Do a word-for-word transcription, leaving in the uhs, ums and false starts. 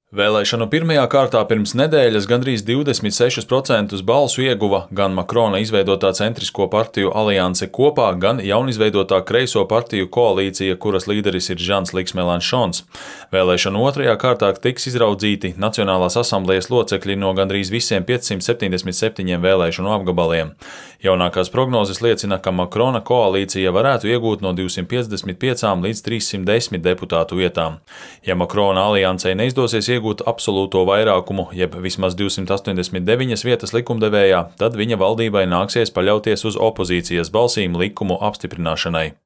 Vēlēšanu pirmajā kārtā pirms nedēļas gandrīz divdesmit sešus procentus balsu ieguva gan Makrona izveidotā centrisko partiju alianse Kopā, gan jaunizveidotā kreiso partiju koalīcija, kuras līderis ir Žans Liks Melanšons. Vēlēšanu otrajā kārtā tiks izraudzīti Nacionālās asamblējas locekļi no gandrīz visiem piecsimt septiņdesmit septiņiem vēlēšanu apgabaliem. Jaunākās prognozes liecina, ka Makrona koalīcija varētu iegūt no divsimt piecdesmit piecām līdz trīssimt desmit deputātu vietām. Ja Makrona aliansei neizdosies iegūt absolūto vairākumu, jeb vismaz divsimt astoņdesmit deviņas vietas likumdevējā, tad viņa valdībai nāksies paļauties uz opozīcijas balsīm likumu apstiprināšanai.